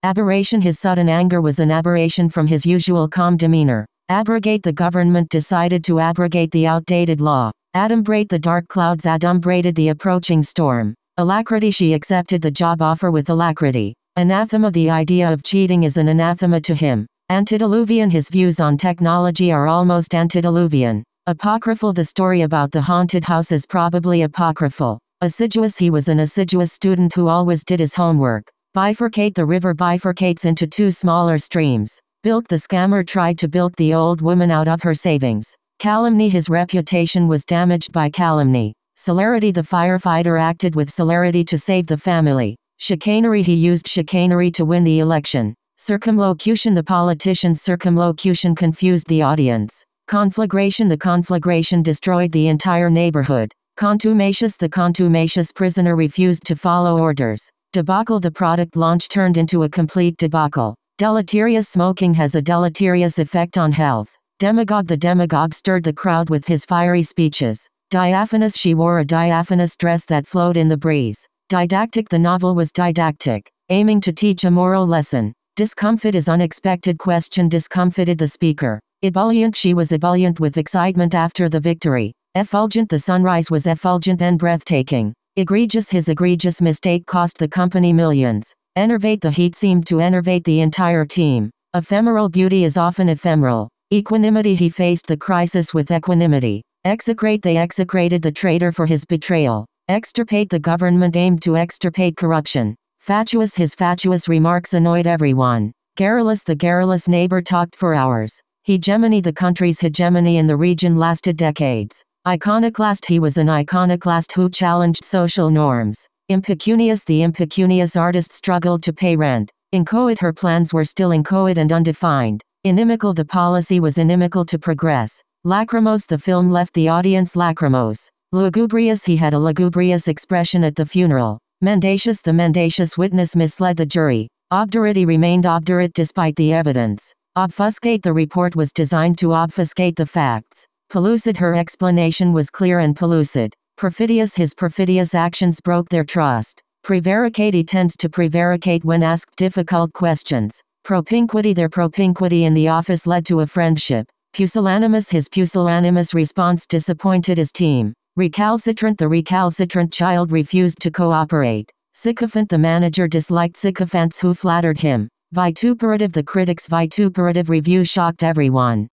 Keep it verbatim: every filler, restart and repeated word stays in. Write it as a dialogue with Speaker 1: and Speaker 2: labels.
Speaker 1: Aberration. His sudden anger was an aberration from his usual calm demeanor. Abrogate. The government decided to abrogate the outdated law. Adumbrate. The dark clouds adumbrated the approaching storm. Alacrity. She accepted the job offer with alacrity. Anathema. The idea of cheating is an anathema to him. Antediluvian. His views on technology are almost antediluvian. Apocryphal. The story about the haunted house is probably apocryphal. Assiduous. He was an assiduous student who always did his homework. Bifurcate. The river bifurcates into two smaller streams. Bilk. The scammer tried to bilk the old woman out of her savings. Calumny. His reputation was damaged by calumny. Celerity. The firefighter acted with celerity to save the family. Chicanery. He used chicanery to win the election. Circumlocution. The politician's circumlocution confused the audience. Conflagration. The conflagration destroyed the entire neighborhood. Contumacious. The contumacious prisoner refused to follow orders. Debacle. The product launch turned into a complete debacle. Deleterious. Smoking has a deleterious effect on health. Demagogue. The demagogue stirred the crowd with his fiery speeches. Diaphanous. She wore a diaphanous dress that flowed in the breeze. Didactic. The novel was didactic, aiming to teach a moral lesson. Discomfit. Is unexpected question discomfited the speaker. Ebullient. She was ebullient with excitement after the victory. Effulgent. The sunrise was effulgent and breathtaking. Egregious. His egregious mistake cost the company millions. Enervate. The heat seemed to enervate the entire team. Ephemeral. Beauty is often ephemeral. Equanimity. He faced the crisis with equanimity. Execrate. They execrated the traitor for his betrayal. Extirpate. The government aimed to extirpate corruption. Fatuous. His fatuous remarks annoyed everyone. Garrulous. The garrulous neighbor talked for hours. Hegemony. The country's hegemony in the region lasted decades. Iconoclast. He was an iconoclast who challenged social norms. Impecunious. The impecunious artist struggled to pay rent. Inchoate. Her plans were still inchoate and undefined. Inimical. The policy was inimical to progress. Lachrymose. The film left the audience lachrymose. Lugubrious. He had a lugubrious expression at the funeral. Mendacious. The mendacious witness misled the jury. Obdurate. He remained obdurate despite the evidence. Obfuscate. The report was designed to obfuscate the facts. Pellucid. Her explanation was clear and pellucid. Perfidious. His perfidious actions broke their trust. Prevaricate. He tends to prevaricate when asked difficult questions. Propinquity. Their propinquity in the office led to a friendship. Pusillanimous. His pusillanimous response disappointed his team. Recalcitrant. The recalcitrant child refused to cooperate. Sycophant. The manager disliked sycophants who flattered him. Vituperative. The critic's vituperative review shocked everyone.